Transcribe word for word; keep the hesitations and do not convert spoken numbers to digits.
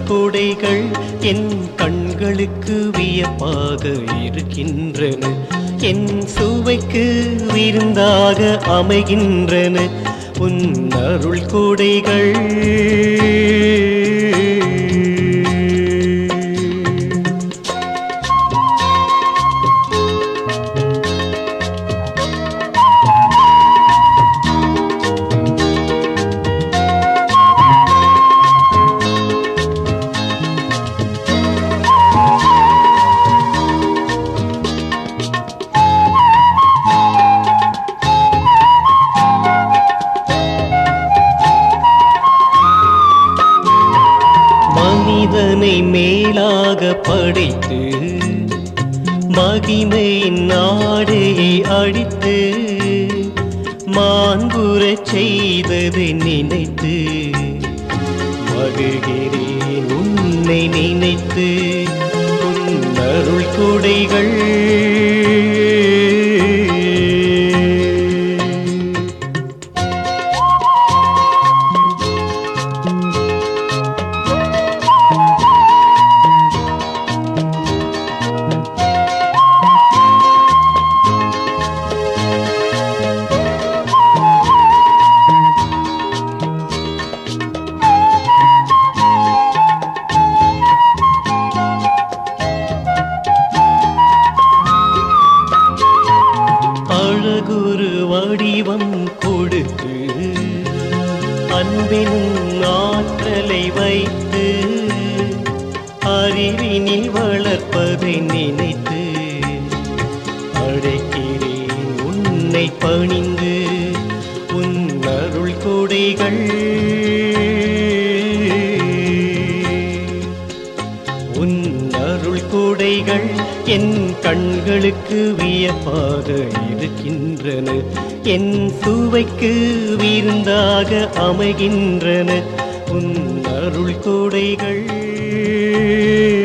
கூடைகள் என் கண்களுக்கு வியப்பாக இருக்கின்றன. என் சுவைக்கு விருந்தாக அமைகின்றன உன் அருள் கூடைகள். மனிதனை மேலாக படைத்து மகிமையின் நாடையை அடித்து மாண்புறச் செய்ததை நினைத்து மகிழ்கிறேன் உன்னை நினைத்து உன் அருள் கூடைகள். அழகுரு வடிவம் கொடுத்து அன்பின் ஆற்றலை வைத்து அறிவினில் வளர்ப்பதை நினைத்து அழைக்கிறேன் உன்னை பணிந்து உன் அருள் கூடைகள். உன் அருள் கூடைகள் என் கண்களுக்கு வியப்பாக இருக்கின்றன. என் சுவைக்கு விருந்தாக அமைகின்றன உன் அருள் கூடைகள்.